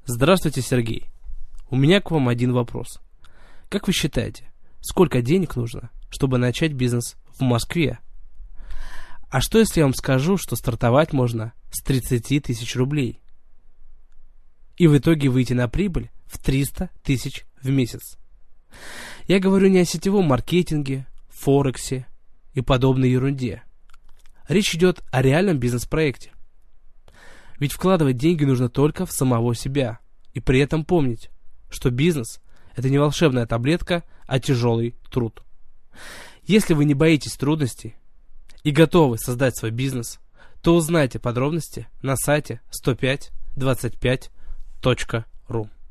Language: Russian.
Здравствуйте, Сергей. У меня к вам один вопрос. Как вы считаете, сколько денег нужно, чтобы начать бизнес в Москве? А что если я вам скажу, что стартовать можно с 30 тысяч рублей? И в итоге выйти на прибыль в 300 тысяч в месяц. Я говорю не о сетевом маркетинге, форексе и подобной ерунде. Речь идет о реальном бизнес-проекте. Ведь вкладывать деньги нужно только в самого себя. И при этом помнить, что бизнес – это не волшебная таблетка, а тяжелый труд. Если вы не боитесь трудностей и готовы создать свой бизнес, то узнайте подробности на сайте 10525.ru.